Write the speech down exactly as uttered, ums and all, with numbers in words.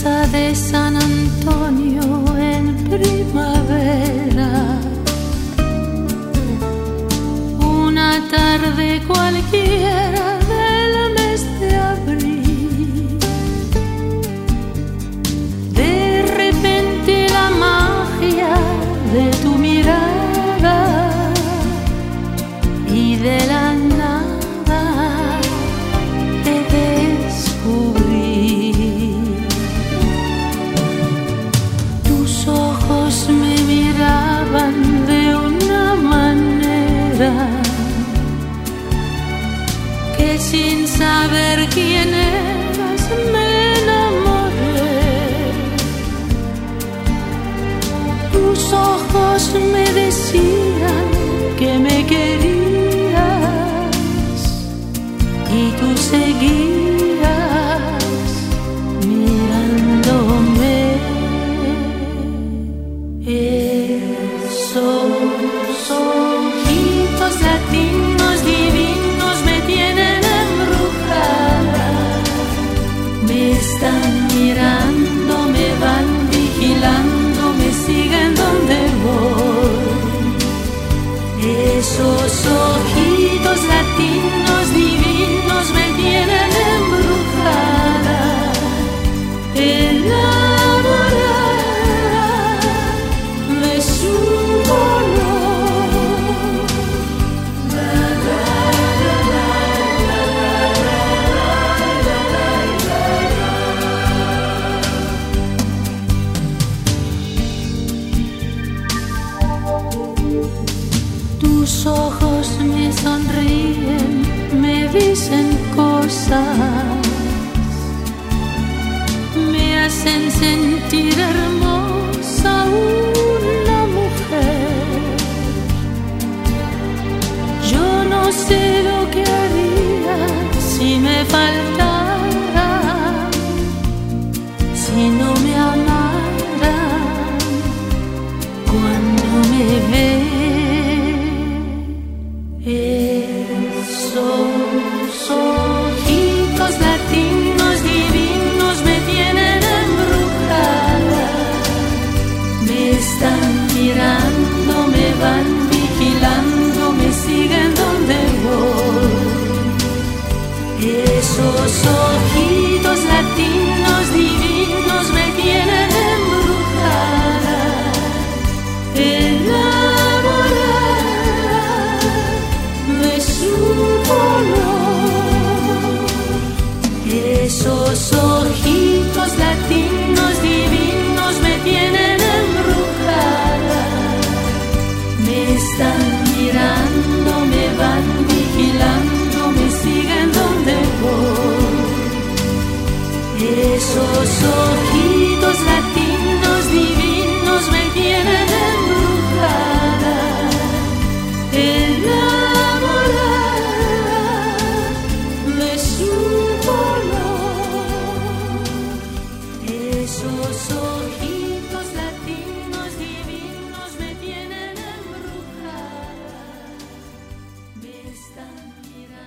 plaza de San Antonio en primavera, una tarde cualquiera del mes de abril, de repente la magia de tu mirada y de la nada te descubrí. Tus ojos me miraban de una manera que sin saber quién eras me enamoré. Tus ojos me decían que me querías y tú seguías mirándome. Esos ojitos latinos divinos me tienen embrujada, me están mirando, me van vigilando, me siguen donde voy. Esos ojitos latinos divinos me tienen embrujada, enamorada de su color. La, la, la, la, tus ojos me sonríen, me dicen cosas, me hacen sentir hermosa una mujer. Yo no sé lo que haría si me faltara, si no me amara cuando me ve. Esos ojitos latinos divinos me tienen embrujada, me están mirando, me van vigilando, me siguen donde voy. Esos ojitos latinos divinos me tienen embrujada, enamorada de su color. Esos ojitos latinos divinos me tienen embrujada, me están mirando, me van vigilando, me siguen donde voy. Esos ojitos latinos divinos me tienen embrujada, enamorada de su color. Esos ojitos latinos divinos me tienen embrujada, me están mirando.